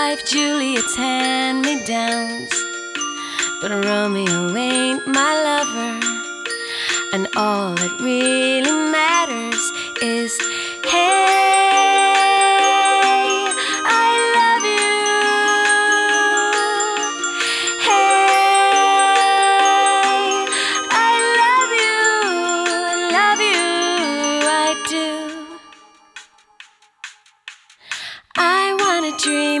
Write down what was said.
life Juliet's hand-me-downs, but Romeo ain't my lover, and all that really matters is, hey, I love you. Hey, I love you, I do. I wanna dream